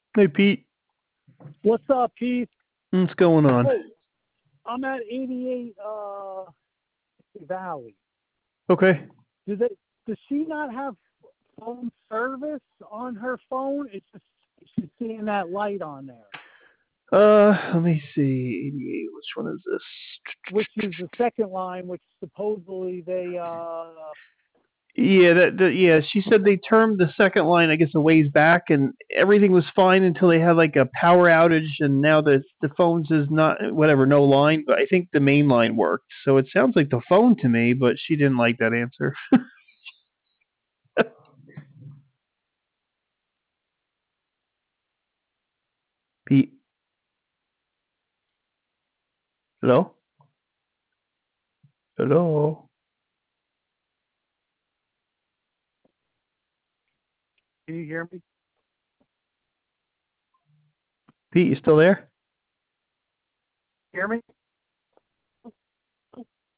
Hey, Pete. What's up, Keith? What's going on? Hey, I'm at 88 Valley. Okay. Do they? Does she not have phone service on her phone? It's just she's seeing that light on there, Let me see. 88. Which one is this? which is the second line, which supposedly they. Yeah, yeah. She said they termed the second line, I guess, a ways back, and everything was fine until they had like a power outage, and now the phones is not whatever, no line. But I think the main line worked, so it sounds like the phone to me. But she didn't like that answer. Pete, hello, hello, Can you hear me? Pete, you still there? Hear me?